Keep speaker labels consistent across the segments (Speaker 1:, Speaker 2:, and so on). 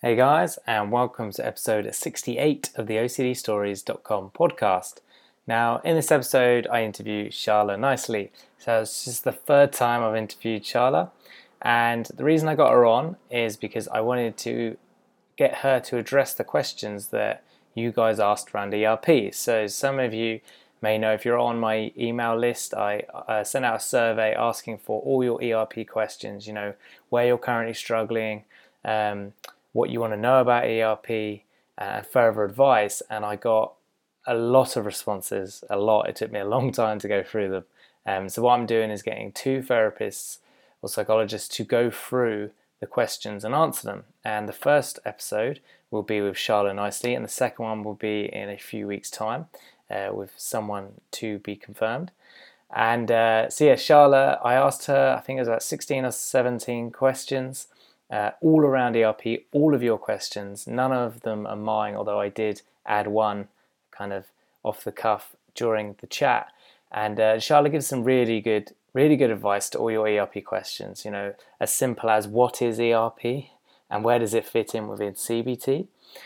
Speaker 1: Hey guys, and welcome to episode 68 of the OCDstories.com podcast. Now, in this episode, I interview Sharla Nicely. So it's just the third time I've interviewed Sharla, and the reason I got her on is because I wanted to get her to address the questions that you guys asked around ERP. So some of you may know, if you're on my email list, I sent out a survey asking for all your ERP questions, where you're currently struggling, what you want to know about ERP, and further advice. And I got a lot of responses, It took me a long time to go through them. So what I'm doing is getting two therapists or psychologists to go through the questions and answer them. And the first episode will be with Sharla Nicely, and the second one will be in a few weeks' time with someone to be confirmed. And Sharla, I asked her, I think it was about 16 or 17 questions, all around ERP, all of your questions. None of them are mine, although I did add one kind of off the cuff during the chat. And Sharla gives some really good advice to all your ERP questions, as simple as what is ERP and where does it fit in within CBT,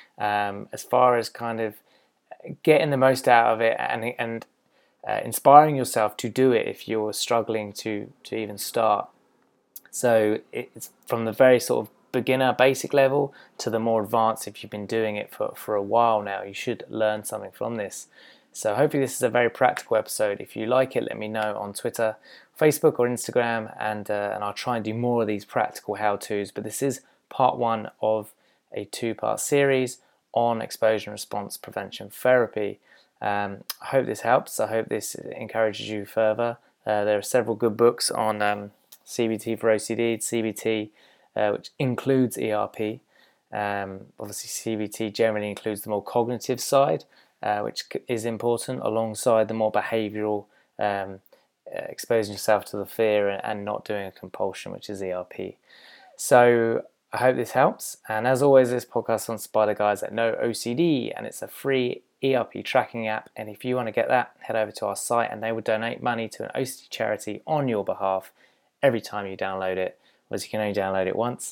Speaker 1: as far as kind of getting the most out of it and inspiring yourself to do it if you're struggling to even start. So it's from the very sort of beginner basic level to the more advanced. If you've been doing it for a while now, you should learn something from this. So hopefully this is a very practical episode. If you like it, let me know on Twitter, Facebook or Instagram, and I'll try and do more of these practical how-tos. But this is part one of a two-part series on exposure and response prevention therapy. I hope this helps. I hope this encourages you further. There are several good books on CBT for OCD, CBT, which includes ERP. Obviously, CBT generally includes the more cognitive side, which is important, alongside the more behavioural, exposing yourself to the fear and not doing a compulsion, which is ERP. So I hope this helps. And as always, this podcast is sponsored by the guys at No OCD, and it's a free ERP tracking app. And if you want to get that, head over to our site and they will donate money to an OCD charity on your behalf every time you download it. Whereas you can only download it once.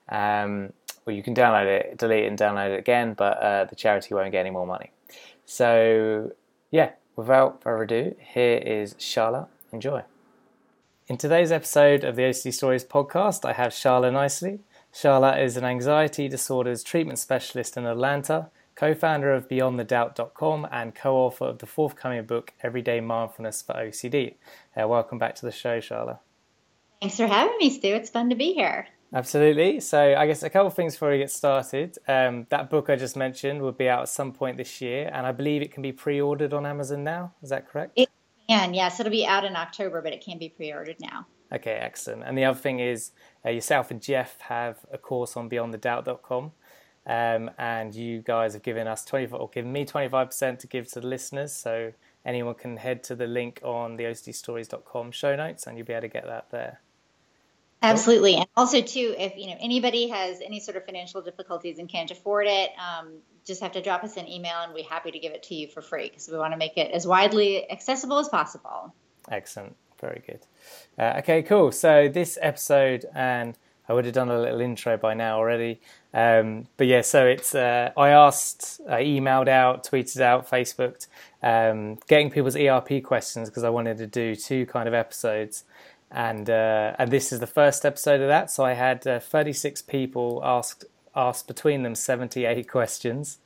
Speaker 1: Or you can download it, delete it and download it again, but the charity won't get any more money. So yeah, without further ado, here is Sharla. Enjoy. In today's episode of the OCD Stories podcast, I have Sharla Nicely. Sharla is an anxiety disorders treatment specialist in Atlanta, co-founder of BeyondTheDoubt.com and co-author of the forthcoming book, Everyday Mindfulness for OCD. Welcome back to the show, Sharla.
Speaker 2: Thanks for having me, Stu. It's fun to be here.
Speaker 1: Absolutely. So I guess a couple of things before we get started. That book I just mentioned will be out at some point this year, and I believe it can be pre-ordered on Amazon now. Is that correct?
Speaker 2: It can, yes. It'll be out in October, but it can be pre-ordered now.
Speaker 1: Okay, excellent. And the other thing is yourself and Jeff have a course on BeyondTheDoubt.com, and you guys have given me 25% to give to the listeners. So anyone can head to the link on the OCDstories.com show notes, and you'll be able to get that there.
Speaker 2: Absolutely. And also, too, if anybody has any sort of financial difficulties and can't afford it, just have to drop us an email and we're happy to give it to you for free because we want to make it as widely accessible as possible.
Speaker 1: Excellent. Very good. Okay, cool. So this episode, and I would have done a little intro by now already. But yeah, so it's I emailed out, tweeted out, Facebooked, getting people's ERP questions because I wanted to do two kind of episodes. And this is the first episode of that. So I had 36 people asked between them 78 questions.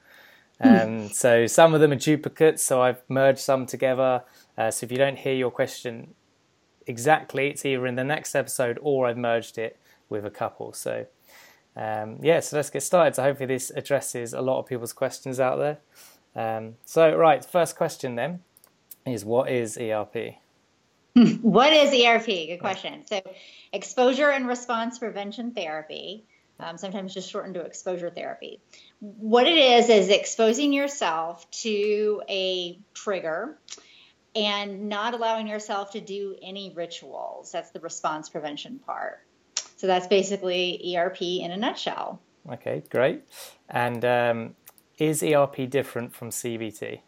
Speaker 1: So some of them are duplicates, so I've merged some together. So if you don't hear your question exactly, it's either in the next episode or I've merged it with a couple. So so let's get started. So hopefully this addresses a lot of people's questions out there. First question then is, what is ERP?
Speaker 2: What is ERP? Good question. So exposure and response prevention therapy, sometimes just shortened to exposure therapy. What it is exposing yourself to a trigger and not allowing yourself to do any rituals. That's the response prevention part. So that's basically ERP in a nutshell.
Speaker 1: Okay, great. And is ERP different from CBT?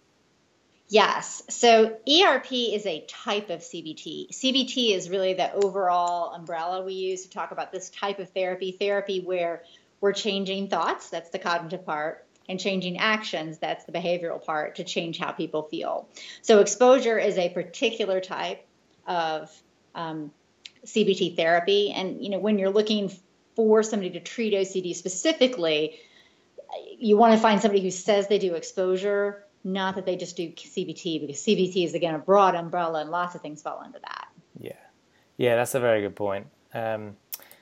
Speaker 2: Yes. So ERP is a type of CBT. CBT is really the overall umbrella we use to talk about this type of therapy where we're changing thoughts, that's the cognitive part, and changing actions, that's the behavioral part, to change how people feel. So exposure is a particular type of CBT therapy. And, when you're looking for somebody to treat OCD specifically, you want to find somebody who says they do exposure, not that they just do CBT, because CBT is, again, a broad umbrella and lots of things fall into that.
Speaker 1: Yeah, that's a very good point. And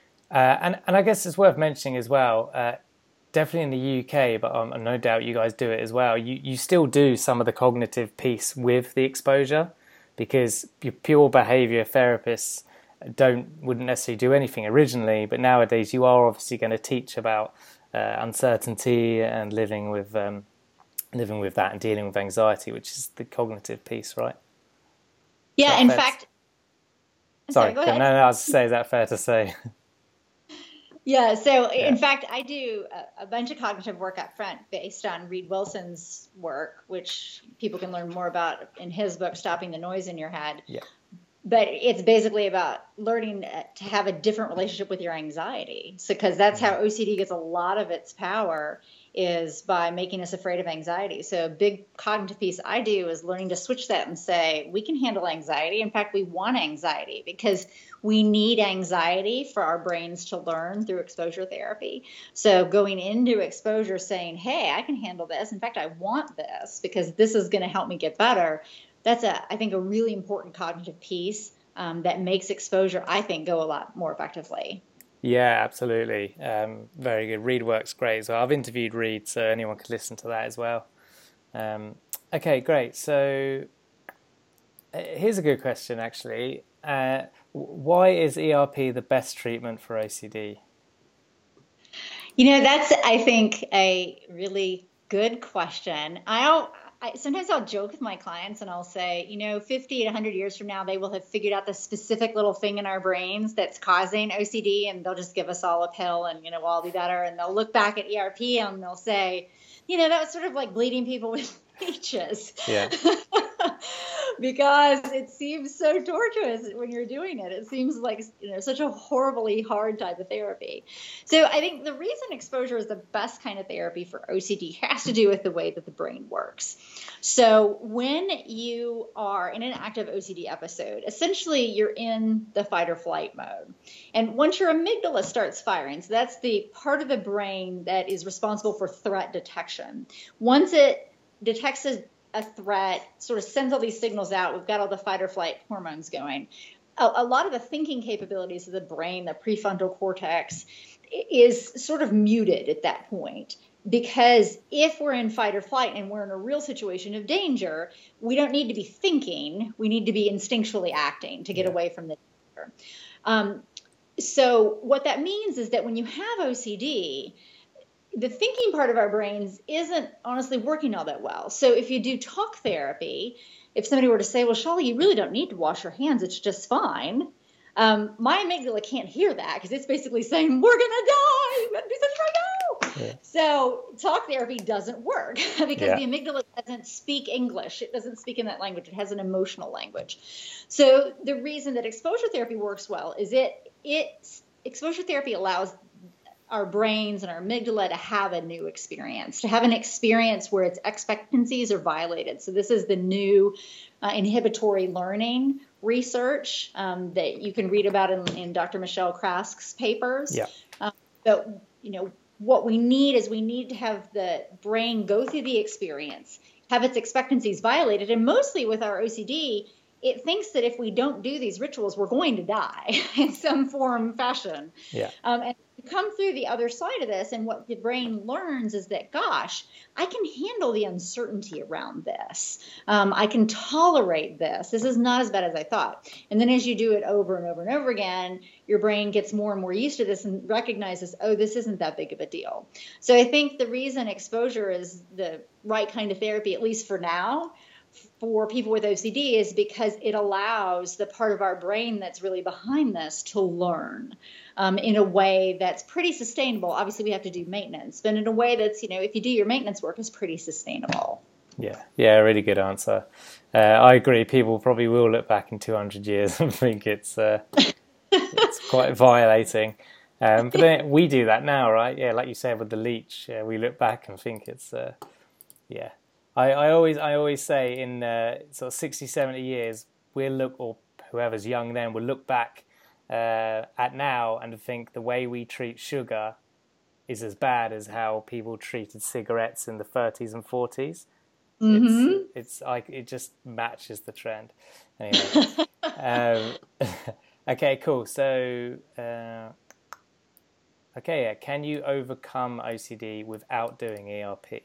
Speaker 1: I guess it's worth mentioning as well, definitely in the UK, but no doubt you guys do it as well. You still do some of the cognitive piece with the exposure, because your pure behavior therapists wouldn't necessarily do anything originally, but nowadays you are obviously going to teach about uncertainty and living with that and dealing with anxiety, which is the cognitive piece, right?
Speaker 2: Yeah, in fact.
Speaker 1: Sorry,
Speaker 2: go ahead.
Speaker 1: No, I was to say, is that fair to say?
Speaker 2: Yeah, so in fact, I do a bunch of cognitive work up front based on Reed Wilson's work, which people can learn more about in his book, Stopping the Noise in Your Head.
Speaker 1: Yeah.
Speaker 2: But it's basically about learning to have a different relationship with your anxiety. So, because that's how OCD gets a lot of its power, is by making us afraid of anxiety. So a big cognitive piece I do is learning to switch that and say, we can handle anxiety. In fact, we want anxiety because we need anxiety for our brains to learn through exposure therapy. So going into exposure saying, hey, I can handle this. In fact, I want this because this is going to help me get better. That's I think a really important cognitive piece that makes exposure, I think, go a lot more effectively.
Speaker 1: Yeah, absolutely. Very good. Reed works great. So I've interviewed Reed, so anyone could listen to that as well. Okay, great. So here's a good question, actually. Why is ERP the best treatment for OCD?
Speaker 2: That's, I think, a really good question. Sometimes I'll joke with my clients and I'll say, 50 to 100 years from now, they will have figured out the specific little thing in our brains that's causing OCD, and they'll just give us all a pill and, we'll all be better. And they'll look back at ERP and they'll say, that was sort of like bleeding people with leeches.
Speaker 1: Yeah.
Speaker 2: Because it seems so torturous when you're doing it. It seems like, such a horribly hard type of therapy. So I think the reason exposure is the best kind of therapy for OCD has to do with the way that the brain works. So when you are in an active OCD episode, essentially you're in the fight or flight mode. And once your amygdala starts firing, so that's the part of the brain that is responsible for threat detection. Once it detects a threat, sort of sends all these signals out, we've got all the fight or flight hormones going. A lot of the thinking capabilities of the brain, the prefrontal cortex, is sort of muted at that point. Because if we're in fight or flight and we're in a real situation of danger, we don't need to be thinking, we need to be instinctually acting to get away from the danger. So what that means is that when you have OCD, the thinking part of our brains isn't honestly working all that well. So if you do talk therapy, if somebody were to say, well, Shalini, you really don't need to wash your hands, it's just fine. My amygdala can't hear that because it's basically saying, we're going to die. You better do something right now. Yeah. So talk therapy doesn't work because the amygdala doesn't speak English. It doesn't speak in that language. It has an emotional language. So the reason that exposure therapy works well is exposure therapy allows our brains and our amygdala to have a new experience, to have an experience where its expectancies are violated. So this is the new inhibitory learning research that you can read about in Dr. Michelle Krask's papers.
Speaker 1: Yeah.
Speaker 2: But, what we need is we need to have the brain go through the experience, have its expectancies violated. And mostly with our OCD, it thinks that if we don't do these rituals, we're going to die in some form, fashion.
Speaker 1: Yeah.
Speaker 2: And come through the other side of this, and what the brain learns is that, gosh, I can handle the uncertainty around this. I can tolerate this. This is not as bad as I thought. And then as you do it over and over and over again, your brain gets more and more used to this and recognizes, oh, this isn't that big of a deal. So I think the reason exposure is the right kind of therapy, at least for now, for people with OCD, is because it allows the part of our brain that's really behind this to learn in a way that's pretty sustainable. Obviously, we have to do maintenance, but in a way that's, if you do your maintenance work, is pretty sustainable.
Speaker 1: Yeah, really good answer. I agree. People probably will look back in 200 years and think it's quite violating. But then we do that now, right? Yeah, like you said with the leech, we look back and think it's, yeah. I always say in sort of 60, 70 years, we'll look, or whoever's young then, will look back at now and think the way we treat sugar is as bad as how people treated cigarettes in the 30s and 40s.
Speaker 2: Mm-hmm.
Speaker 1: It's like it just matches the trend. Anyway, okay, cool. So, okay, yeah. Can you overcome OCD without doing ERP?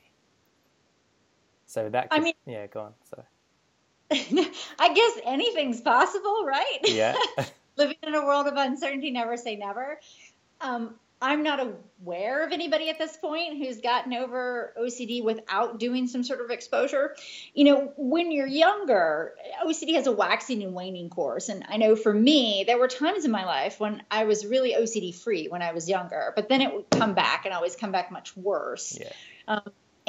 Speaker 1: So that could, yeah, go on. Sorry.
Speaker 2: I guess anything's possible, right?
Speaker 1: Yeah.
Speaker 2: Living in a world of uncertainty, never say never. I'm not aware of anybody at this point who's gotten over OCD without doing some sort of exposure. You know, when you're younger, OCD has a waxing and waning course. And I know for me, there were times in my life when I was really OCD free when I was younger, but then it would come back and always come back much worse.
Speaker 1: Yeah.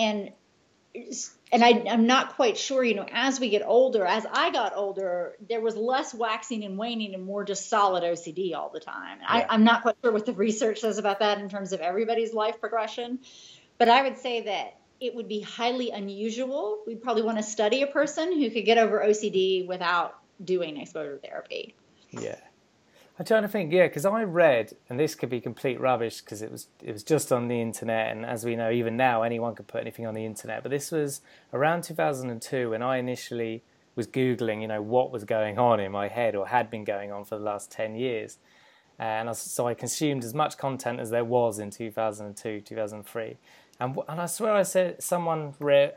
Speaker 2: And I'm not quite sure, you know, as we get older, as I got older, there was less waxing and waning and more just solid OCD all the time. Yeah. I'm not quite sure what the research says about that in terms of everybody's life progression, but I would say that it would be highly unusual. We'd probably want to study a person who could get over OCD without doing exposure therapy.
Speaker 1: Yeah. I'm trying to think, yeah, because I read, and this could be complete rubbish because it was just on the internet, and as we know, even now, anyone can put anything on the internet. But this was around 2002 when I initially was Googling, you know, what was going on in my head or had been going on for the last 10 years. And so I consumed as much content as there was in 2002, 2003. And I swear I said someone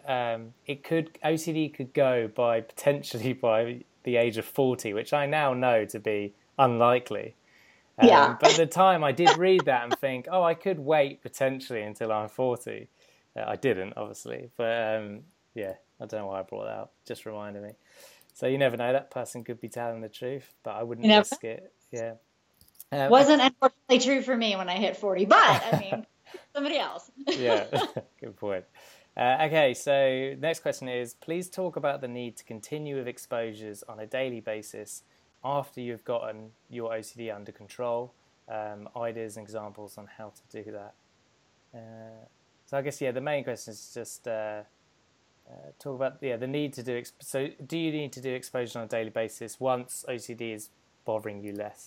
Speaker 1: OCD could go potentially by the age of 40, which I now know to be unlikely.
Speaker 2: Yeah.
Speaker 1: But at the time I did read that and think, oh, I could wait potentially until I'm 40. I didn't, obviously, but yeah, I don't know why I brought that up. Just reminded me. So you never know, that person could be telling the truth, but I wouldn't risk it. Yeah.
Speaker 2: Wasn't unfortunately true for me when I hit 40, but I mean, somebody else.
Speaker 1: Yeah, good point. Okay, so next question is, please talk about the need to continue with exposures on a daily basis after you've gotten your OCD under control. Ideas and examples on how to do that. So I guess, yeah, the main question is just talk about the need to do. So do you need to do exposure on a daily basis once OCD is bothering you less?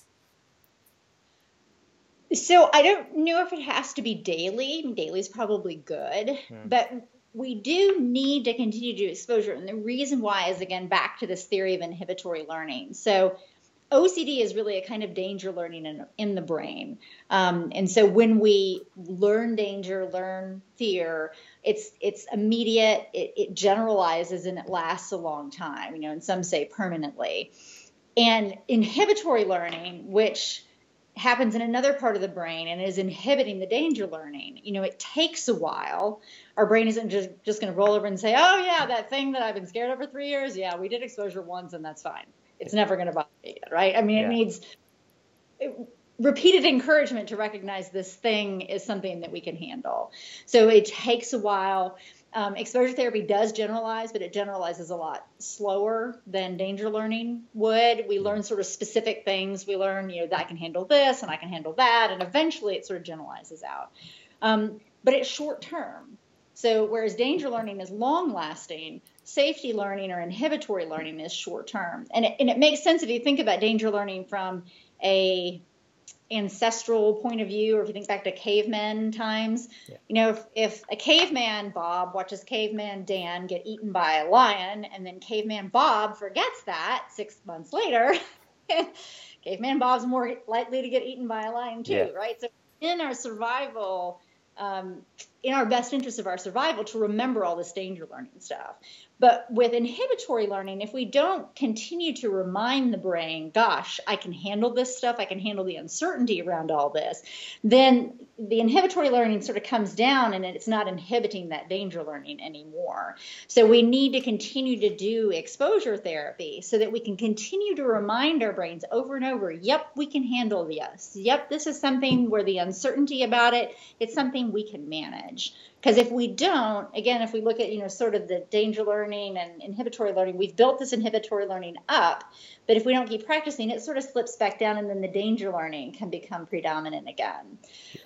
Speaker 2: So I don't know if it has to be daily. Daily is probably good, but we do need to continue to do exposure. And the reason why is, again, back to this theory of inhibitory learning. So OCD is really a kind of danger learning in the brain. And so when we learn danger, learn fear, it's immediate, it generalizes, and it lasts a long time, you know, and some say permanently. And inhibitory learning, which happens in another part of the brain and is inhibiting the danger learning, you know, it takes a while. Our brain isn't just going to roll over and say, oh yeah, that thing that I've been scared of for 3 years, yeah, we did exposure once and that's fine. It's never going to bother me again, right? I mean, It needs repeated encouragement to recognize this thing is something that we can handle. So it takes a while. Exposure therapy does generalize, but it generalizes a lot slower than danger learning would. We learn sort of specific things. We learn, you know, that I can handle this and I can handle that. And eventually it sort of generalizes out. But it's short term. So whereas danger learning is long lasting, safety learning or inhibitory learning is short term. And it makes sense if you think about danger learning from a ancestral point of view, or if you think back to caveman times, you know, if a caveman Bob watches caveman Dan get eaten by a lion, and then caveman Bob forgets that 6 months later, caveman Bob's more likely to get eaten by a lion too, right? So in our survival, in our best interest of our survival, to remember all this danger learning stuff. But with inhibitory learning, if we don't continue to remind the brain, gosh, I can handle this stuff, I can handle the uncertainty around all this, then the inhibitory learning sort of comes down and it's not inhibiting that danger learning anymore. So we need to continue to do exposure therapy so that we can continue to remind our brains over and over, yep, we can handle this. Yep, this is something where the uncertainty about it, it's something we can manage. manage. Because if we don't, again, if we look at, sort of the danger learning and inhibitory learning, we've built this inhibitory learning up, but if we don't keep practicing, it sort of slips back down, and then the danger learning can become predominant again.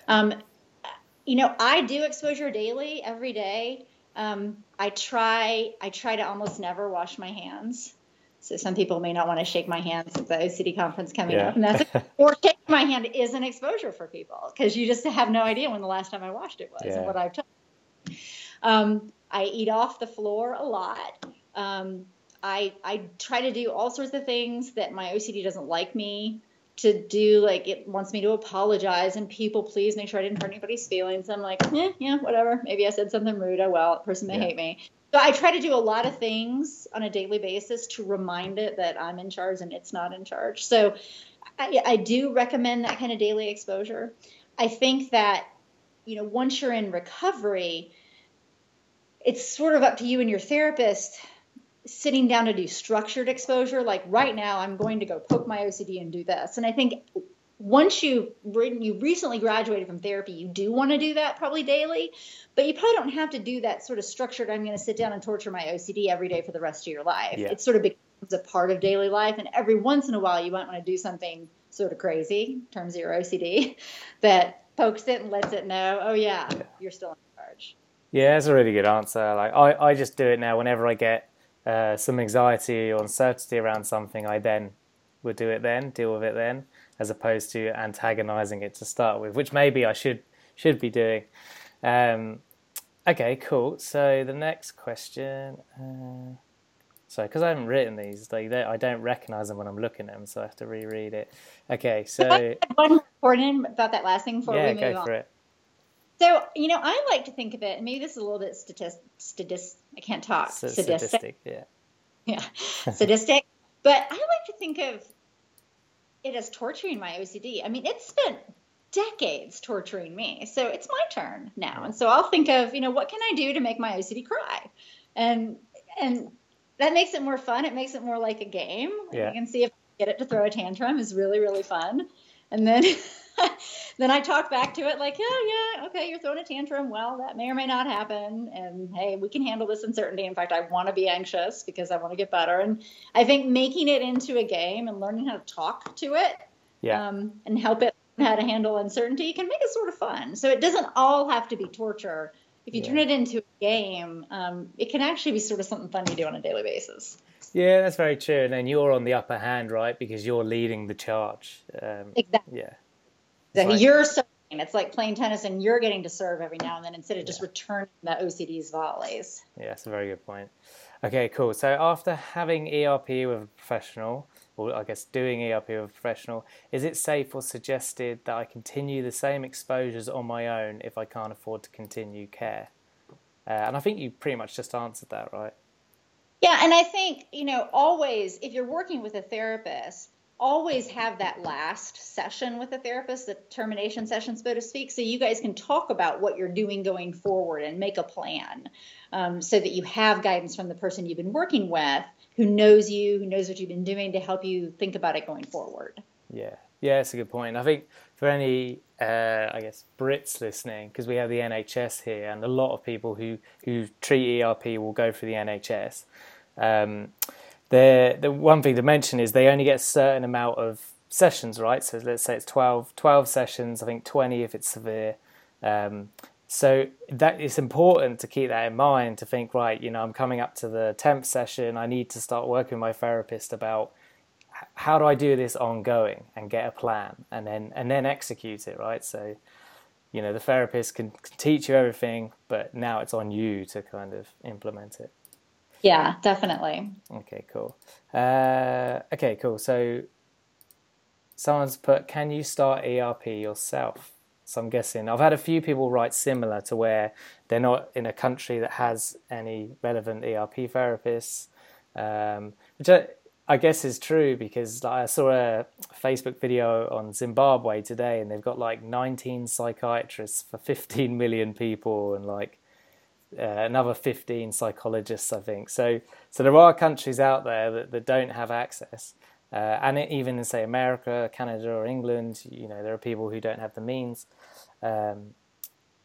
Speaker 2: I do exposure daily, every day. I try to almost never wash my hands. So some people may not want to shake my hand at the OCD conference coming up, and or shaking my hand is an exposure for people, because you just have no idea when the last time I washed it was and what I've done. I eat off the floor a lot. I try to do all sorts of things that my OCD doesn't like me to do. Like, it wants me to apologize and people please, make sure I didn't hurt anybody's feelings. I'm like, yeah, whatever. Maybe I said something rude. Oh, well, the person may hate me. So I try to do a lot of things on a daily basis to remind it that I'm in charge and it's not in charge. So I do recommend that kind of daily exposure. I think that, once you're in recovery, it's sort of up to you and your therapist sitting down to do structured exposure. Like, right now, I'm going to go poke my OCD and do this. And I think once you recently graduated from therapy, you do want to do that probably daily, but you probably don't have to do that sort of structured, I'm going to sit down and torture my OCD every day for the rest of your life. Yeah. It sort of becomes a part of daily life. And every once in a while, you might want to do something sort of crazy in terms of your OCD that pokes it and lets it know, oh yeah, you're still in charge.
Speaker 1: Yeah, that's a really good answer. Like, I just do it now whenever I get some anxiety or uncertainty around something. I then would deal with it then, as opposed to antagonizing it to start with, which maybe I should be doing. Okay, cool. So the next question. Because I haven't written these, I don't recognize them when I'm looking at them, so I have to reread it. Okay, so
Speaker 2: I had one important about that last thing before we move on. Yeah, go for it. So, I like to think of it, and maybe this is a little bit I can't talk.
Speaker 1: Sadistic, yeah.
Speaker 2: Yeah, sadistic. But I like to think of it as torturing my OCD. I mean, it's spent decades torturing me, so it's my turn now. And so I'll think of, what can I do to make my OCD cry? And that makes it more fun. It makes it more like a game. Yeah. You can see if I get it to throw a tantrum is really, really fun. And then then I talk back to it like, yeah, okay, you're throwing a tantrum. Well, that may or may not happen. And hey, we can handle this uncertainty. In fact, I want to be anxious because I want to get better. And I think making it into a game and learning how to talk to it and help it learn how to handle uncertainty can make it sort of fun. So it doesn't all have to be torture. If you turn it into a game, it can actually be sort of something fun you do on a daily basis.
Speaker 1: Yeah, that's very true. And then you're on the upper hand, right? Because you're leading the charge.
Speaker 2: Exactly.
Speaker 1: Yeah.
Speaker 2: So you're serving. It's like playing tennis, and you're getting to serve every now and then instead of just returning the OCD's volleys.
Speaker 1: Yeah, that's a very good point. Okay, cool. So after having ERP with a professional, or I guess doing ERP with a professional, is it safe or suggested that I continue the same exposures on my own if I can't afford to continue care? And I think you pretty much just answered that, right?
Speaker 2: Yeah, and I think, always, if you're working with a therapist, always have that last session with the therapist, the termination session, so to speak, so you guys can talk about what you're doing going forward and make a plan so that you have guidance from the person you've been working with who knows you, who knows what you've been doing to help you think about it going forward.
Speaker 1: Yeah, that's a good point. I think for any, Brits listening, because we have the NHS here and a lot of people who treat ERP will go through the NHS. The one thing to mention is they only get a certain amount of sessions, right? So let's say it's 12 sessions, I think 20 if it's severe. So that it's important to keep that in mind, to think, right, I'm coming up to the 10th session, I need to start working with my therapist about how do I do this ongoing and get a plan and then execute it, right? So, the therapist can teach you everything, but now it's on you to kind of implement it.
Speaker 2: Yeah, definitely.
Speaker 1: Okay, cool. So someone's put, can you start ERP yourself? So I'm guessing, I've had a few people write similar to where they're not in a country that has any relevant ERP therapists, which I guess is true because I saw a Facebook video on Zimbabwe today and they've got like 19 psychiatrists for 15 million people and like another 15 psychologists, I think. So there are countries out there that don't have access. And even in, say, America, Canada or England, there are people who don't have the means.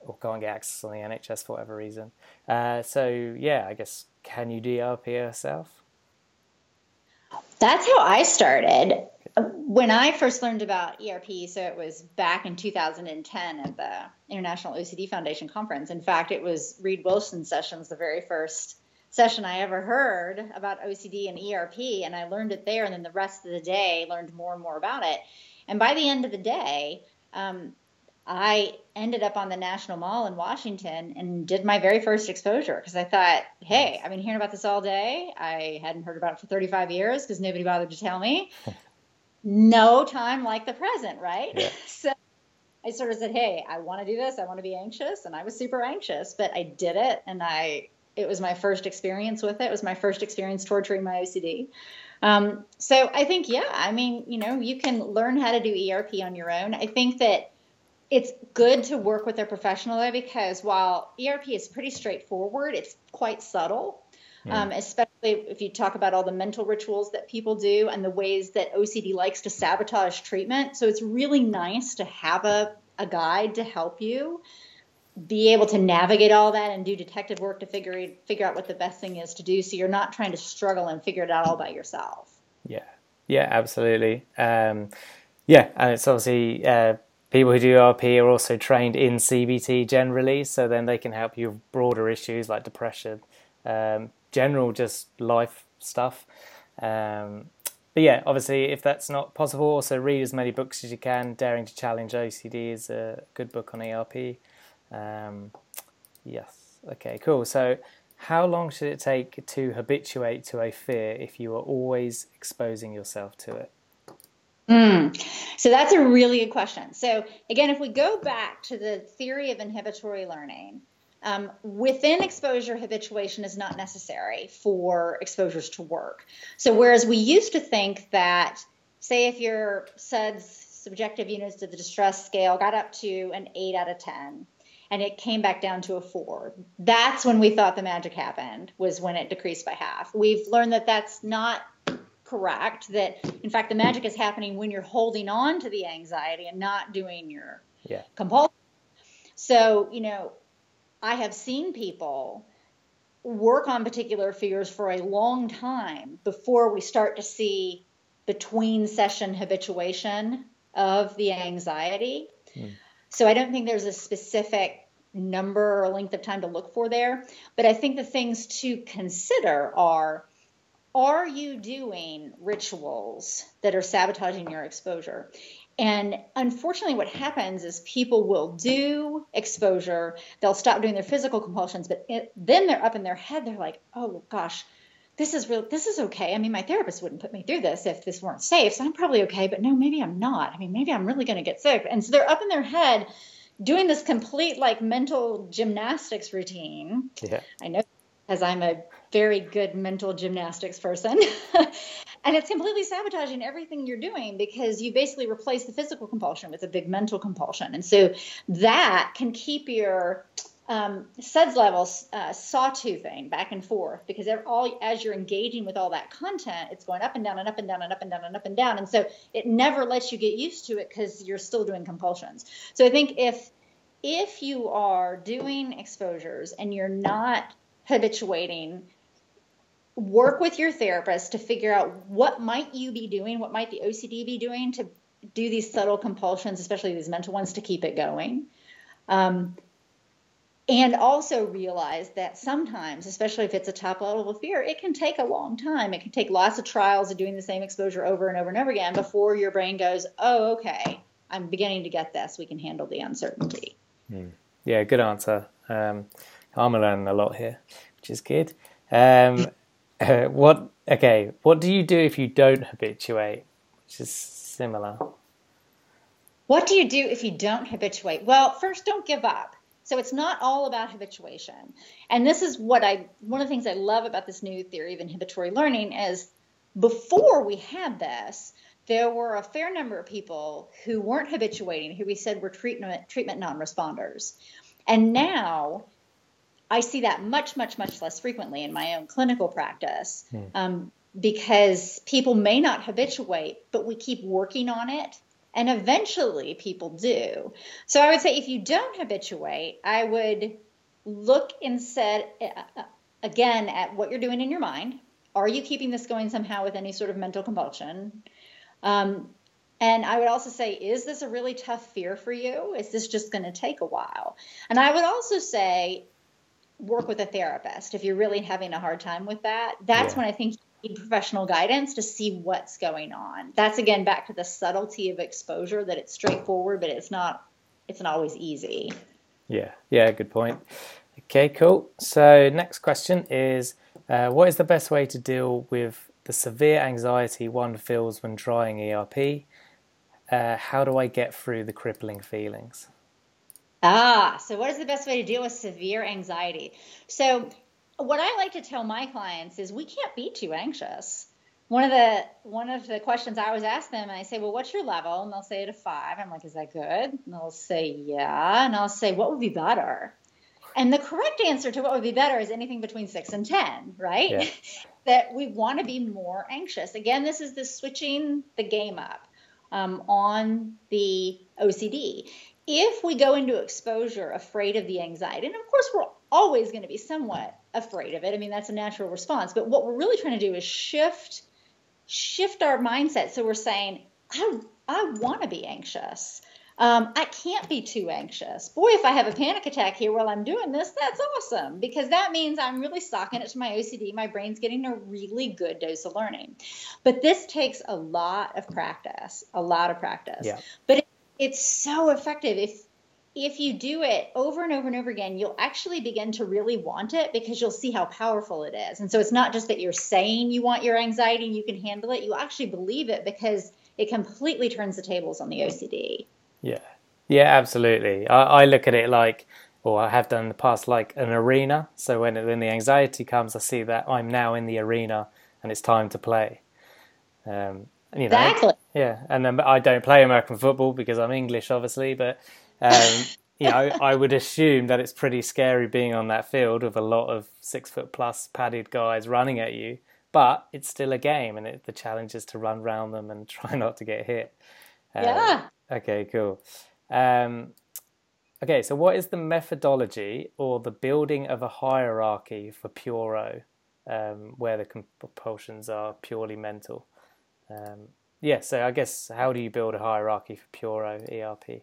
Speaker 1: or can't get access on the NHS for whatever reason. So yeah, I guess, can you do ERP yourself?
Speaker 2: That's how I started. When I first learned about ERP, so it was back in 2010 at the International OCD Foundation Conference. In fact, it was Reed Wilson's sessions, the very first session I ever heard about OCD and ERP, and I learned it there, and then the rest of the day learned more and more about it. And by the end of the day, I ended up on the National Mall in Washington and did my very first exposure because I thought, hey, I've been hearing about this all day. I hadn't heard about it for 35 years because nobody bothered to tell me. No time like the present, right?
Speaker 1: Yeah.
Speaker 2: So I sort of said, hey, I want to do this. I want to be anxious. And I was super anxious, but I did it. And it was my first experience with it. It was my first experience torturing my OCD. So I think, yeah, I mean, you can learn how to do ERP on your own. I think that it's good to work with a professional though, because while ERP is pretty straightforward, it's quite subtle, especially if you talk about all the mental rituals that people do and the ways that OCD likes to sabotage treatment. So it's really nice to have a guide to help you be able to navigate all that and do detective work to figure out what the best thing is to do. So you're not trying to struggle and figure it out all by yourself.
Speaker 1: Yeah, absolutely. And it's obviously people who do ERP are also trained in CBT generally, so then they can help you with broader issues like depression, general just life stuff. But yeah, obviously, if that's not possible, also read as many books as you can. Daring to Challenge OCD is a good book on ERP. Yes. Okay, cool. So how long should it take to habituate to a fear if you are always exposing yourself to it?
Speaker 2: So that's a really good question. So again, if we go back to the theory of inhibitory learning, within exposure, habituation is not necessary for exposures to work. So whereas we used to think that, say, if your SUDS, subjective units of the distress scale, got up to an 8 out of 10, and it came back down to a 4, that's when we thought the magic happened, was when it decreased by half. We've learned that that's not correct, that in fact the magic is happening when you're holding on to the anxiety and not doing your compulsion. So, I have seen people work on particular fears for a long time before we start to see between session habituation of the anxiety. So I don't think there's a specific number or length of time to look for there, but I think the things to consider are you doing rituals that are sabotaging your exposure? And unfortunately, what happens is people will do exposure, they'll stop doing their physical compulsions, but then they're up in their head, they're like, oh gosh, this is okay. I mean, my therapist wouldn't put me through this if this weren't safe, so I'm probably okay, but no, maybe I'm not. I mean, maybe I'm really going to get sick. And so they're up in their head doing this complete mental gymnastics routine.
Speaker 1: Yeah.
Speaker 2: I know, because I'm a very good mental gymnastics person. And it's completely sabotaging everything you're doing because you basically replace the physical compulsion with a big mental compulsion. And so that can keep your SUDS levels sawtoothing back and forth, because as you're engaging with all that content, it's going up and down and up and down and up and down and up and down. And so it never lets you get used to it because you're still doing compulsions. So I think if you are doing exposures and you're not habituating, work with your therapist to figure out what might you be doing, what might the OCD be doing to do these subtle compulsions, especially these mental ones, to keep it going. And also realize that sometimes, especially if it's a top level of fear, it can take a long time. It can take lots of trials of doing the same exposure over and over and over again before your brain goes, oh, okay, I'm beginning to get this. We can handle the uncertainty.
Speaker 1: Yeah, good answer. I'm learning a lot here, which is good. What do you do if you don't habituate? Which is similar.
Speaker 2: What do you do if you don't habituate? Well, first, don't give up. So it's not all about habituation. And this is one of the things I love about this new theory of inhibitory learning is before we had this, there were a fair number of people who weren't habituating, who we said were treatment non-responders. And now I see that much, much, much less frequently in my own clinical practice, because people may not habituate, but we keep working on it And eventually people do. So I would say if you don't habituate, I would look instead, again, at what you're doing in your mind. Are you keeping this going somehow with any sort of mental compulsion? And I would also say, is this a really tough fear for you? Is this just going to take a while? And I would also say, work with a therapist if you're really having a hard time with that. That's when I think you need professional guidance to see what's going on. That's, again, back to the subtlety of exposure, that it's straightforward, but it's not always easy.
Speaker 1: Yeah, good point. Okay, cool. So next question is, what is the best way to deal with the severe anxiety one feels when trying ERP? How do I get through the crippling feelings?
Speaker 2: So what is the best way to deal with severe anxiety? So what I like to tell my clients is we can't be too anxious. One of the questions I always ask them, and I say, well, what's your level? And they'll say it a 5. I'm like, is that good? And they'll say, yeah. And I'll say, what would be better? And the correct answer to what would be better is anything between 6 and 10, right?
Speaker 1: Yeah.
Speaker 2: That we want to be more anxious. Again, this is the switching the game up on the OCD. If we go into exposure afraid of the anxiety, and of course we're always going to be somewhat afraid of it. I mean, that's a natural response. But what we're really trying to do is shift our mindset. So we're saying, I want to be anxious. I can't be too anxious. Boy, if I have a panic attack here while I'm doing this, that's awesome, because that means I'm really socking it to my OCD. My brain's getting a really good dose of learning. But this takes a lot of practice.
Speaker 1: Yeah.
Speaker 2: But it's so effective. If you do it over and over and over again, you'll actually begin to really want it, because you'll see how powerful it is. And so it's not just that you're saying you want your anxiety and you can handle it. You actually believe it, because it completely turns the tables on the OCD.
Speaker 1: Yeah, absolutely. I look at it like, or I have done in the past, like an arena. So when the anxiety comes, I see that I'm now in the arena and it's time to play.
Speaker 2: Exactly.
Speaker 1: Yeah, and then I don't play American football because I'm English, obviously, but I would assume that it's pretty scary being on that field with a lot of 6 foot plus padded guys running at you. But it's still a game, and the challenge is to run around them and try not to get hit. Okay, cool. Okay, so what is the methodology or the building of a hierarchy for Puro, where the compulsions are purely mental? So I guess, how do you build a hierarchy for Puro ERP?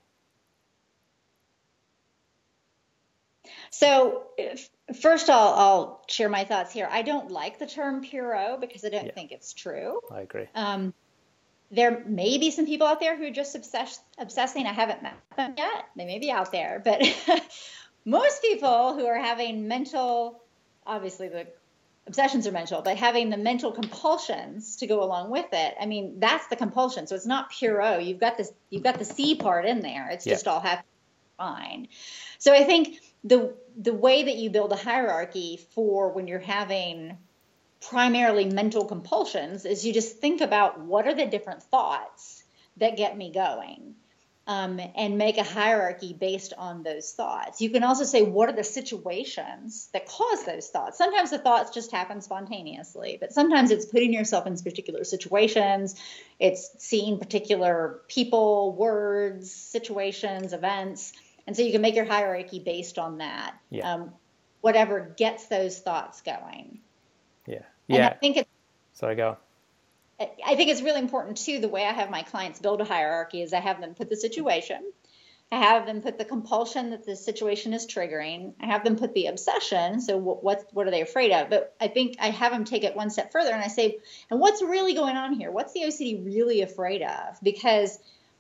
Speaker 2: So first, I'll share my thoughts here. I don't like the term Puro because I don't think it's true.
Speaker 1: I agree.
Speaker 2: There may be some people out there who are just obsessing. I haven't met them yet. They may be out there. But most people who are having mental, obviously the obsessions are mental, but having the mental compulsions to go along with it, I mean, that's the compulsion. So it's not Puro. You've got the C part in there. It's just all happening fine. So I think the way that you build a hierarchy for when you're having primarily mental compulsions is you just think about what are the different thoughts that get me going, and make a hierarchy based on those thoughts. You can also say, what are the situations that cause those thoughts? Sometimes the thoughts just happen spontaneously, but sometimes it's putting yourself in particular situations. It's seeing particular people, words, situations, events. And so you can make your hierarchy based on that. Whatever gets those thoughts going. And I think
Speaker 1: Sorry, go.
Speaker 2: I think it's really important too. The way I have my clients build a hierarchy is I have them put the situation, I have them put the compulsion that the situation is triggering, I have them put the obsession. So what are they afraid of? But I think I have them take it one step further, and I say, and what's really going on here? What's the OCD really afraid of? Because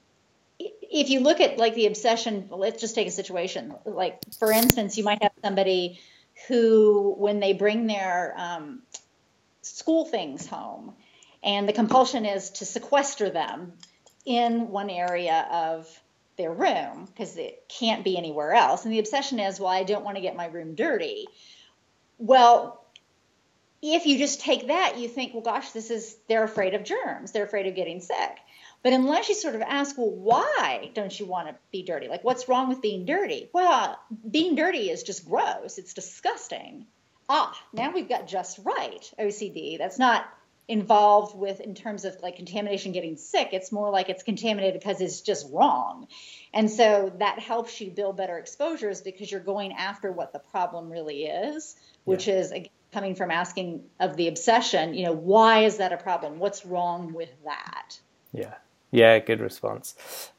Speaker 2: if you look at like the obsession, let's just take a situation. Like, for instance, you might have somebody who, when they bring their school things home, and the compulsion is to sequester them in one area of their room because it can't be anywhere else. And the obsession is, well, I don't want to get my room dirty. Well, if you just take that, you think, well, gosh, they're afraid of germs. They're afraid of getting sick. But unless you sort of ask, well, why don't you want to be dirty? Like, what's wrong with being dirty? Well, being dirty is just gross. It's disgusting. Now we've got just right OCD. That's not involved with in terms of like contamination getting sick. It's more like it's contaminated because it's just wrong. And so that helps you build better exposures because you're going after what the problem really is, which is again, coming from asking of the obsession, why is that a problem? What's wrong with that?
Speaker 1: Yeah, good response.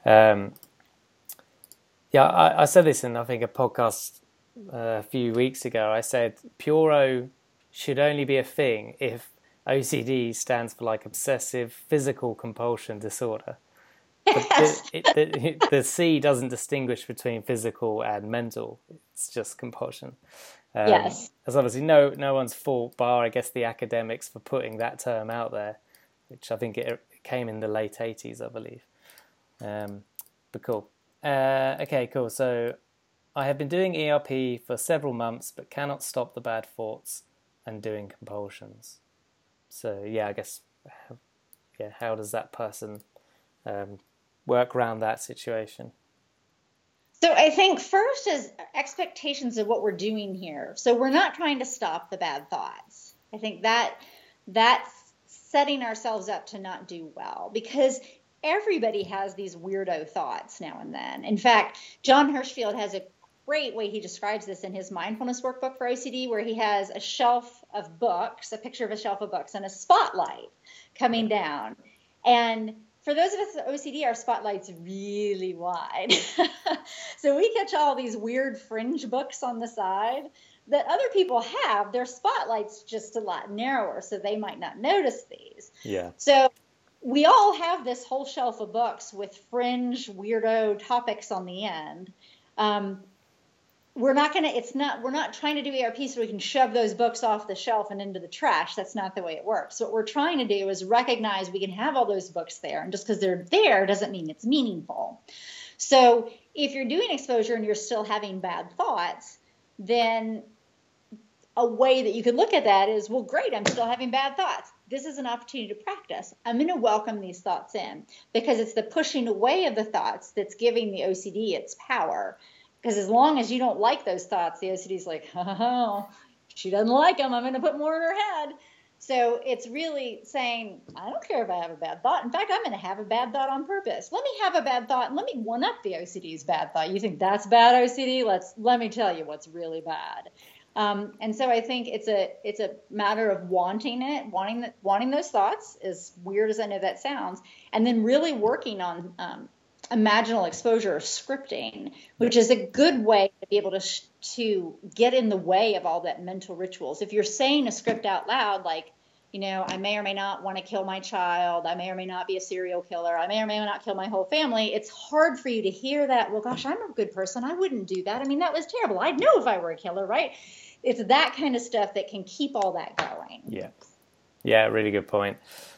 Speaker 1: I said this in, I think, a podcast a few weeks ago. I said Puro should only be a thing if OCD stands for like obsessive physical compulsion disorder. But the C doesn't distinguish between physical and mental. It's just compulsion.
Speaker 2: Yes.
Speaker 1: There's obviously no one's fault, bar, I guess, the academics for putting that term out there, which I think it came in the late 80s, I believe. But cool. Okay, cool. So I have been doing ERP for several months, but cannot stop the bad thoughts and doing compulsions. So yeah, I guess, how does that person work around that situation?
Speaker 2: So I think first is expectations of what we're doing here. So we're not trying to stop the bad thoughts. I think that's setting ourselves up to not do well, because everybody has these weirdo thoughts now and then. In fact, John Hirschfield has a great way he describes this in his mindfulness workbook for OCD, where he has a shelf of books, a picture of a shelf of books, and a spotlight coming down. And for those of us with OCD, our spotlight's really wide. So we catch all these weird fringe books on the side that other people have. Their spotlight's just a lot narrower, so they might not notice these.
Speaker 1: Yeah.
Speaker 2: So we all have this whole shelf of books with fringe, weirdo topics on the end. We're not trying to do ERP so we can shove those books off the shelf and into the trash. That's not the way it works. What we're trying to do is recognize we can have all those books there, and just because they're there doesn't mean it's meaningful. So if you're doing exposure and you're still having bad thoughts, then a way that you could look at that is, well, great, I'm still having bad thoughts. This is an opportunity to practice. I'm going to welcome these thoughts in, because it's the pushing away of the thoughts that's giving the OCD its power. Because as long as you don't like those thoughts, the OCD is like, oh, she doesn't like them, I'm going to put more in her head. So it's really saying, I don't care if I have a bad thought. In fact, I'm going to have a bad thought on purpose. Let me have a bad thought and let me one up the OCD's bad thought. You think that's bad, OCD? Let me tell you what's really bad. And so I think it's a matter of wanting those thoughts, as weird as I know that sounds, and then really working on imaginal exposure or scripting, which is a good way to be able to get in the way of all that mental rituals. If you're saying a script out loud, like, I may or may not want to kill my child, I may or may not be a serial killer, I may or may not kill my whole family, it's hard for you to hear that, well, gosh, I'm a good person, I wouldn't do that. I mean, that was terrible. I'd know if I were a killer, right? It's that kind of stuff that can keep all that going.
Speaker 1: Yeah, really good point.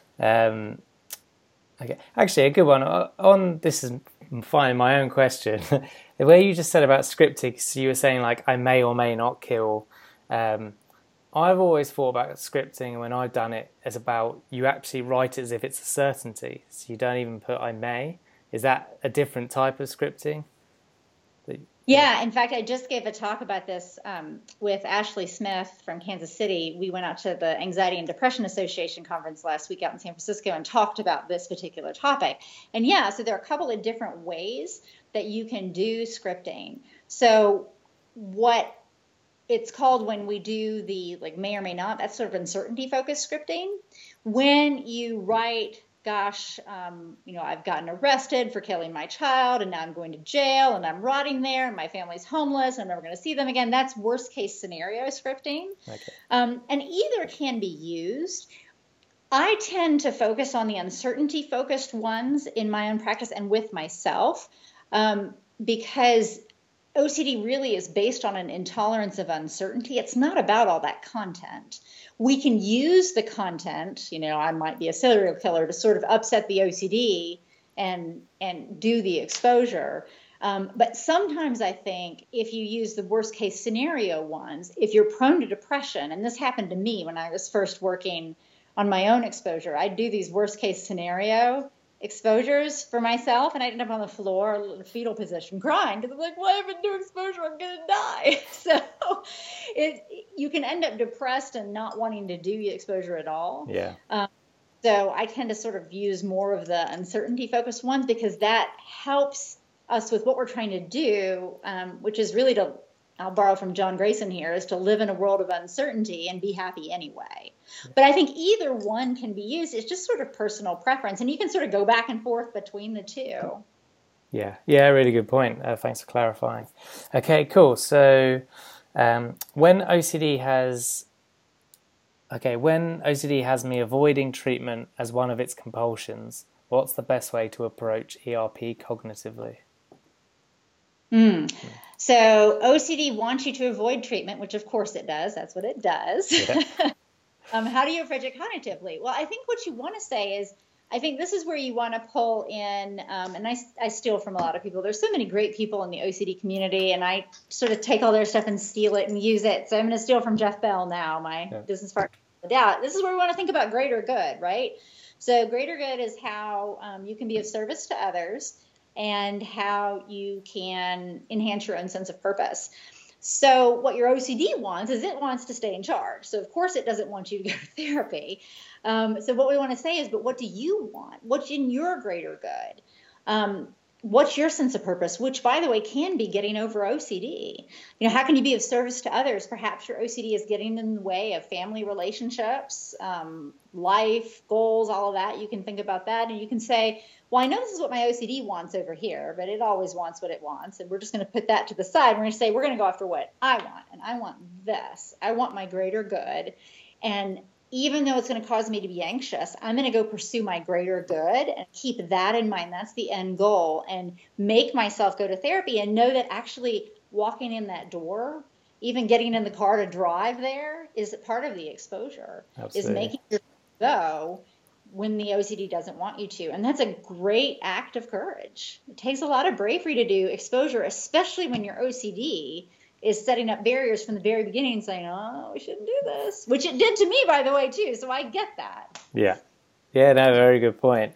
Speaker 1: Okay, actually, a good one on this is fine. My own question, the way you just said about scripting, so you were saying like I may or may not kill. I've always thought about scripting, and when I've done it, it's about you actually write it as if it's a certainty, so you don't even put I may. Is that a different type of scripting?
Speaker 2: Yeah, in fact, I just gave a talk about this with Ashley Smith from Kansas City. We went out to the Anxiety and Depression Association conference last week out in San Francisco and talked about this particular topic. And yeah, so there are a couple of different ways that you can do scripting. So what it's called when we do the like may or may not, that's sort of uncertainty focused scripting. When you write, gosh, I've gotten arrested for killing my child, and now I'm going to jail, and I'm rotting there, and my family's homeless, and I'm never going to see them again. That's worst case scenario scripting. Okay. And either can be used. I tend to focus on the uncertainty focused ones in my own practice and with myself, because OCD really is based on an intolerance of uncertainty. It's not about all that content. We can use the content, I might be a serial killer, to sort of upset the OCD and do the exposure. But sometimes I think if you use the worst case scenario ones, if you're prone to depression, and this happened to me when I was first working on my own exposure, I'd do these worst case scenario exposures for myself, and I'd end up on the floor in a fetal position crying because I'm like, well, I've been doing exposure, I'm gonna die. So you can end up depressed and not wanting to do exposure at all.
Speaker 1: Yeah.
Speaker 2: So I tend to sort of use more of the uncertainty focused ones because that helps us with what we're trying to do, which is really to, I'll borrow from John Grayson here, is to live in a world of uncertainty and be happy anyway. But I think either one can be used. It's just sort of personal preference, and you can sort of go back and forth between the two.
Speaker 1: Yeah, really good point. Thanks for clarifying. Okay, cool. So when OCD has me avoiding treatment as one of its compulsions, what's the best way to approach ERP cognitively?
Speaker 2: So OCD wants you to avoid treatment, which of course it does. That's what it does. Yeah. How do you approach it cognitively? Well, I think what you want to say is, I think this is where you want to pull in, and I steal from a lot of people. There's so many great people in the OCD community, and I sort of take all their stuff and steal it and use it. So I'm going to steal from Jeff Bell now, my business partner. This is where we want to think about greater good, right? So greater good is how you can be of service to others and how you can enhance your own sense of purpose. So what your OCD wants is it wants to stay in charge. So of course it doesn't want you to go to therapy. So what we want to say is, but what do you want? What's in your greater good? What's your sense of purpose? Which, by the way, can be getting over OCD. How can you be of service to others? Perhaps your OCD is getting in the way of family relationships, life, goals, all of that. You can think about that, and you can say, well, I know this is what my OCD wants over here, but it always wants what it wants. And we're just going to put that to the side. We're going to say, we're going to go after what I want. And I want this. I want my greater good. And even though it's going to cause me to be anxious, I'm going to go pursue my greater good and keep that in mind. That's the end goal, and make myself go to therapy and know that actually walking in that door, even getting in the car to drive there, is part of the exposure. Absolutely. Is making your go when the OCD doesn't want you to. And that's a great act of courage. It takes a lot of bravery to do exposure, especially when your OCD is setting up barriers from the very beginning, saying, oh, we shouldn't do this, which it did to me, by the way, too. So I get that.
Speaker 1: Yeah, no, very good point.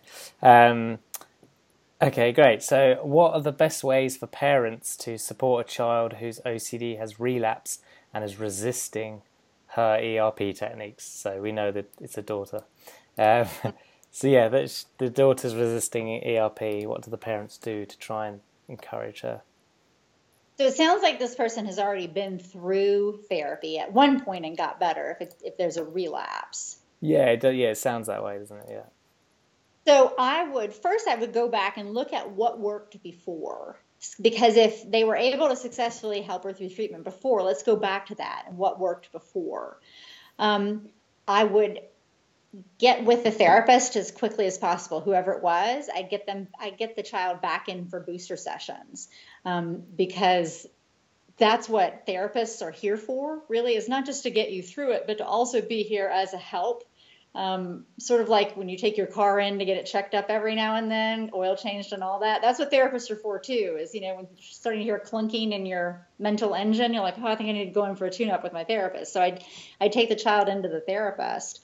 Speaker 1: Okay, great. So what are the best ways for parents to support a child whose OCD has relapsed and is resisting her ERP techniques? So we know that it's a daughter. So yeah, the daughter's resisting ERP. What do the parents do to try and encourage her?
Speaker 2: So it sounds like this person has already been through therapy at one point and got better if there's a relapse.
Speaker 1: Yeah, it sounds that way, doesn't it? Yeah.
Speaker 2: So I would go back and look at what worked before. Because if they were able to successfully help her through treatment before, let's go back to that and what worked before. I would get with the therapist as quickly as possible, whoever it was. I'd get the child back in for booster sessions, because that's what therapists are here for, really, is not just to get you through it, but to also be here as a help. Sort of like when you take your car in to get it checked up every now and then, oil changed and all that. That's what therapists are for too, is, when you're starting to hear clunking in your mental engine, you're like, oh, I think I need to go in for a tune-up with my therapist. So I'd take the child into the therapist.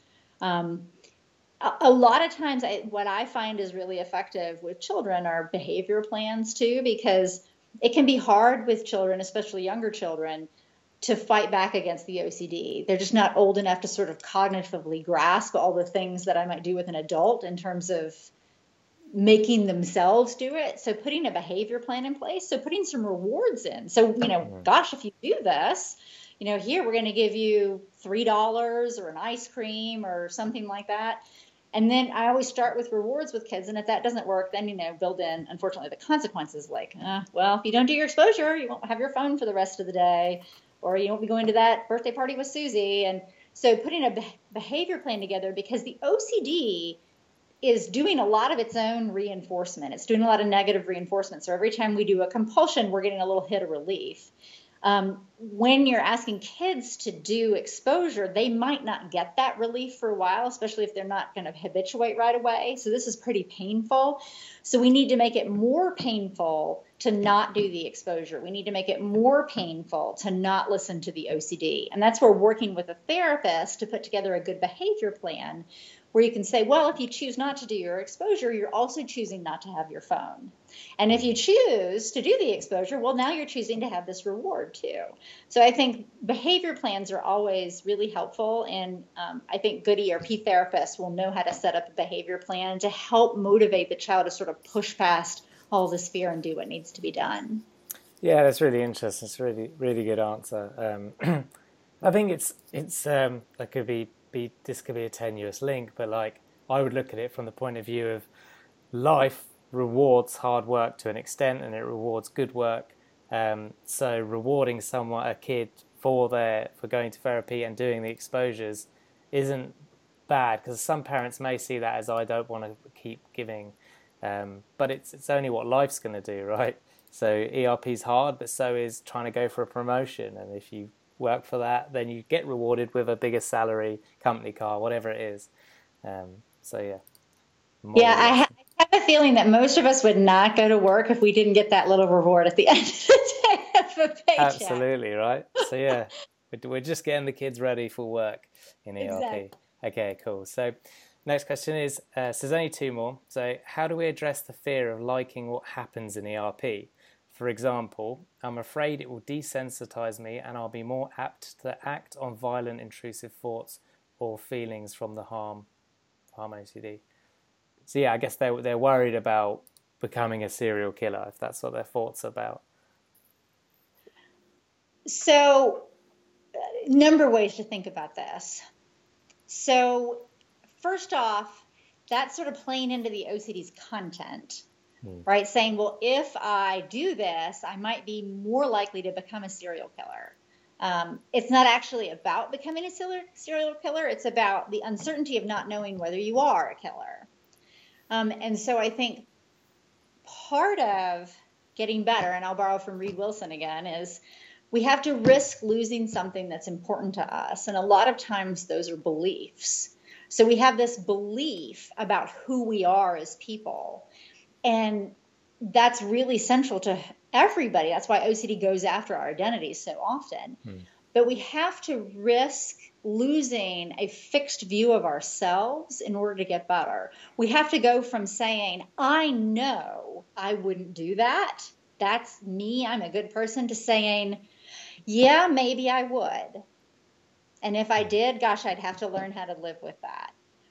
Speaker 2: A lot of times what I find is really effective with children are behavior plans too, because it can be hard with children, especially younger children, to fight back against the OCD. They're just not old enough to sort of cognitively grasp all the things that I might do with an adult in terms of making themselves do it. So putting a behavior plan in place, so putting some rewards in. So, gosh, if you do this, here we're going to give you $3 or an ice cream or something like that. And then I always start with rewards with kids. And if that doesn't work, then, build in, unfortunately, the consequences like, well, if you don't do your exposure, you won't have your phone for the rest of the day, or you won't be going to that birthday party with Susie. And so putting a behavior plan together, because the OCD is doing a lot of its own reinforcement. It's doing a lot of negative reinforcement. So every time we do a compulsion, we're getting a little hit of relief. When you're asking kids to do exposure, they might not get that relief for a while, especially if they're not going to habituate right away. So this is pretty painful. So we need to make it more painful to not do the exposure. We need to make it more painful to not listen to the OCD. And that's where working with a therapist to put together a good behavior plan where you can say, well, if you choose not to do your exposure, you're also choosing not to have your phone. And if you choose to do the exposure, well, now you're choosing to have this reward too. So I think behavior plans are always really helpful. And I think good ERP therapists will know how to set up a behavior plan to help motivate the child to sort of push past all this fear and do what needs to be done.
Speaker 1: Yeah, that's really interesting. It's a really, really good answer. I think it's that could be this could be a tenuous link, but like I would look at it from the point of view of life rewards hard work to an extent, and it rewards good work. So rewarding a kid for going to therapy and doing the exposures isn't bad, because some parents may see that as, I don't want to keep giving, but it's only what life's going to do, right? So ERP's hard, but so is trying to go for a promotion, and if you work for that, then you get rewarded with a bigger salary, company car, whatever it is. So yeah.
Speaker 2: Yeah, I have a feeling that most of us would not go to work if we didn't get that little reward at the end of the day of a paycheck.
Speaker 1: Absolutely, right? So yeah, we're just getting the kids ready for work in ERP.
Speaker 2: Exactly.
Speaker 1: Okay, cool. So next question is, so there's only two more. So how do we address the fear of liking what happens in ERP? For example, I'm afraid it will desensitize me and I'll be more apt to act on violent, intrusive thoughts or feelings from the harm OCD. So yeah, I guess they're worried about becoming a serial killer, if that's what their thoughts are about.
Speaker 2: So, a number of ways to think about this. So, first off, that's sort of playing into the OCD's content, right? Saying, well, if I do this, I might be more likely to become a serial killer. It's not actually about becoming a serial killer. It's about the uncertainty of not knowing whether you are a killer. And so I think part of getting better, and I'll borrow from Reed Wilson again, is we have to risk losing something that's important to us. And a lot of times those are beliefs. So we have this belief about who we are as people. And that's really central to everybody. That's why OCD goes after our identities so often. But we have to risk losing a fixed view of ourselves in order to get better. We have to go from saying, I know I wouldn't do that, that's me, I'm a good person, to saying, yeah, maybe I would. And if I did, gosh, I'd have to learn how to live with that.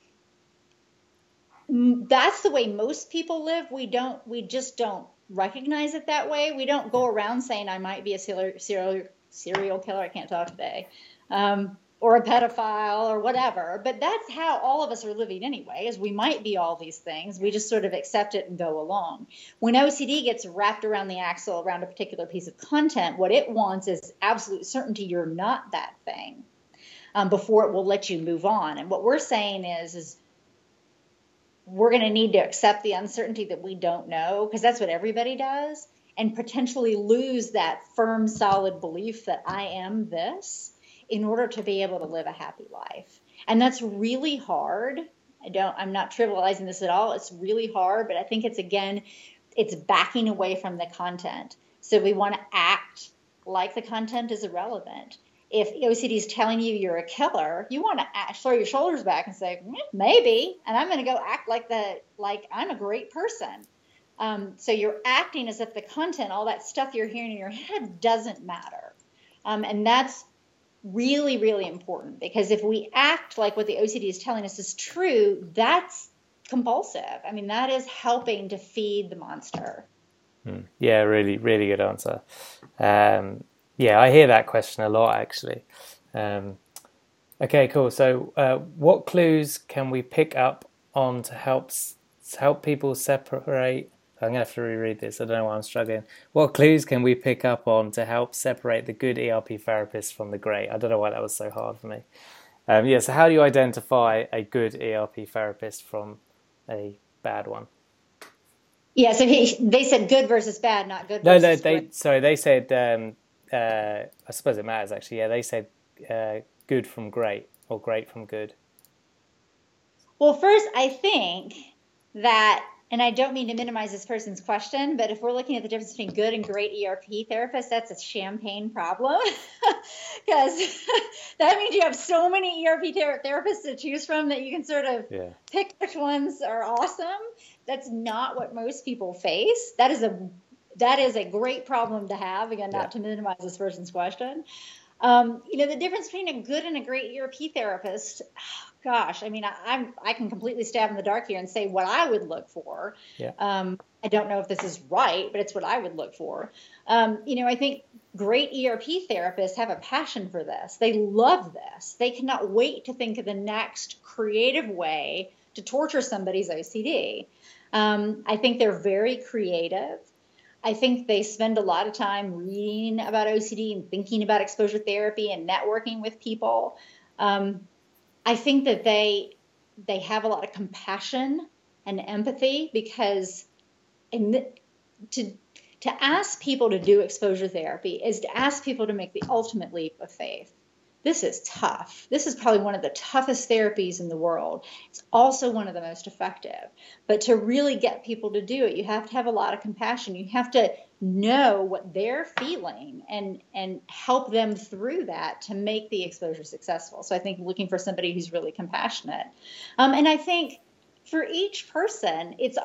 Speaker 2: That's the way most people live. We just don't recognize it that way. We don't go around saying I might be a serial killer, I can't talk today, or a pedophile or whatever. But that's how all of us are living anyway, is we might be all these things. We just sort of accept it and go along. When OCD gets wrapped around the axle around a particular piece of content, what it wants is absolute certainty you're not that thing, before it will let you move on. And what we're saying is we're going to need to accept the uncertainty that we don't know, because that's what everybody does, and potentially lose that firm, solid belief that I am this in order to be able to live a happy life. And that's really hard. I'm not trivializing this at all. It's really hard, but I think it's backing away from the content. So we want to act like the content is irrelevant. If OCD is telling you you're a killer, you want to throw your shoulders back and say, maybe, and I'm going to go act like I'm a great person. So you're acting as if the content, all that stuff you're hearing in your head, doesn't matter. And that's really, really important, because if we act like what the OCD is telling us is true, that's compulsive. I mean, that is helping to feed the monster.
Speaker 1: Yeah, really, really good answer. Yeah, I hear that question a lot, actually. Okay, cool. So what clues can we pick up on to help people separate? I'm going to have to reread this. I don't know why I'm struggling. What clues can we pick up on to help separate the good ERP therapist from the great? I don't know why that was so hard for me. So how do you identify a good ERP therapist from a bad one?
Speaker 2: Yeah, so they said good versus bad, not good versus great.
Speaker 1: They said, I suppose it matters actually. Yeah, they said good from great, or great from good.
Speaker 2: Well, first, I think that and I don't mean to minimize this person's question, but if we're looking at the difference between good and great ERP therapists, that's a champagne problem. Because that means you have so many ERP therapists to choose from that you can sort of pick which ones are awesome. That's not what most people face. That is a great problem to have. Again, not to minimize this person's question. The difference between a good and a great ERP therapist, gosh, I mean, I can completely stab in the dark here and say what I would look for. I don't know if this is right, but it's what I would look for. I think great ERP therapists have a passion for this. They love this. They cannot wait to think of the next creative way to torture somebody's OCD. I think they're very creative. I think they spend a lot of time reading about OCD and thinking about exposure therapy and networking with people. I think that they have a lot of compassion and empathy, because to ask people to do exposure therapy is to ask people to make the ultimate leap of faith. This is tough. This is probably one of the toughest therapies in the world. It's also one of the most effective. But to really get people to do it, you have to have a lot of compassion. You have to know what they're feeling and help them through that to make the exposure successful. So I think looking for somebody who's really compassionate. And I think for each person, it's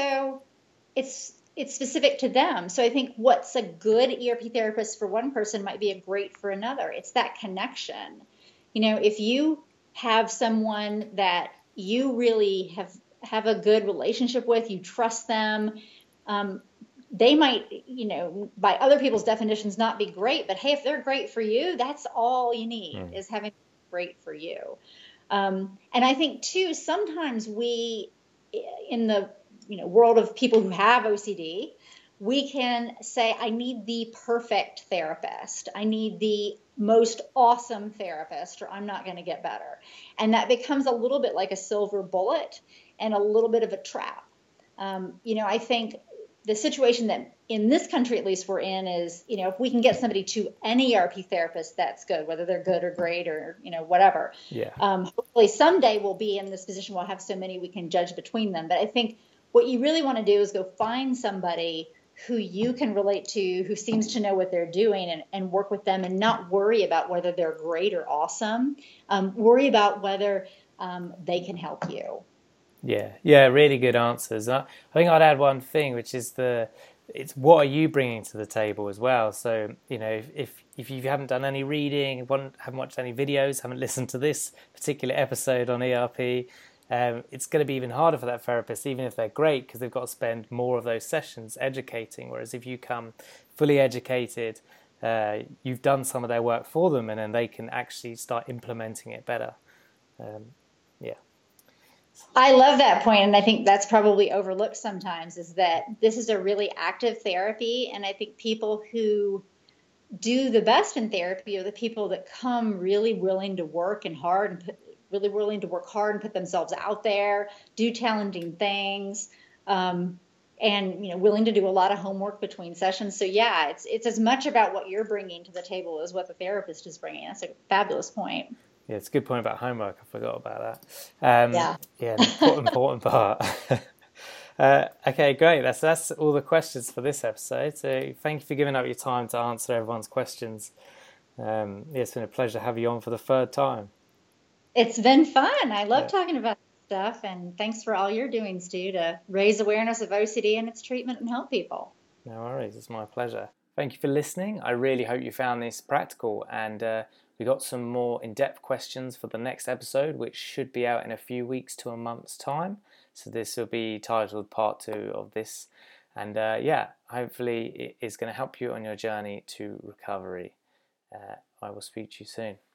Speaker 2: specific to them. So I think what's a good ERP therapist for one person might be a great for another. It's that connection. If you have someone that you really have a good relationship with, you trust them, they might, by other people's definitions, not be great. But hey, if they're great for you, that's all you need is having great for you. And I think too, sometimes we, in the world of people who have OCD, we can say, I need the perfect therapist. I need the most awesome therapist, or I'm not going to get better. And that becomes a little bit like a silver bullet and a little bit of a trap. I think the situation that in this country, at least, we're in is, if we can get somebody to any ERP therapist, that's good, whether they're good or great or, whatever. Hopefully someday we'll be in this position, we'll have so many we can judge between them. But I think what you really want to do is go find somebody who you can relate to, who seems to know what they're doing, and work with them and not worry about whether they're great or awesome. Worry about whether they can help you.
Speaker 1: Yeah, really good answers. I think I'd add one thing, which is it's what are you bringing to the table as well. So, if you haven't done any reading, haven't watched any videos, haven't listened to this particular episode on ERP, it's going to be even harder for that therapist, even if they're great, because they've got to spend more of those sessions educating. Whereas if you come fully educated, you've done some of their work for them, and then they can actually start implementing it better.
Speaker 2: I love that point, and I think that's probably overlooked sometimes, is that this is a really active therapy, and I think people who do the best in therapy are the people that come really willing to work hard and put themselves out there, do challenging things, and willing to do a lot of homework between sessions. So yeah, it's as much about what you're bringing to the table as what the therapist is bringing. That's a fabulous point.
Speaker 1: Yeah, it's a good point about homework. I forgot about that. Yeah, important part. Okay, great. That's all the questions for this episode. So thank you for giving up your time to answer everyone's questions. It's been a pleasure to have you on for the third time.
Speaker 2: It's been fun. I love talking about stuff, and thanks for all you're doing, Stu, to raise awareness of OCD and its treatment and help people.
Speaker 1: No worries. It's my pleasure. Thank you for listening. I really hope you found this practical, and we got some more in-depth questions for the next episode, which should be out in a few weeks to a month's time. So this will be titled Part 2 of this. And hopefully it is going to help you on your journey to recovery. I will speak to you soon.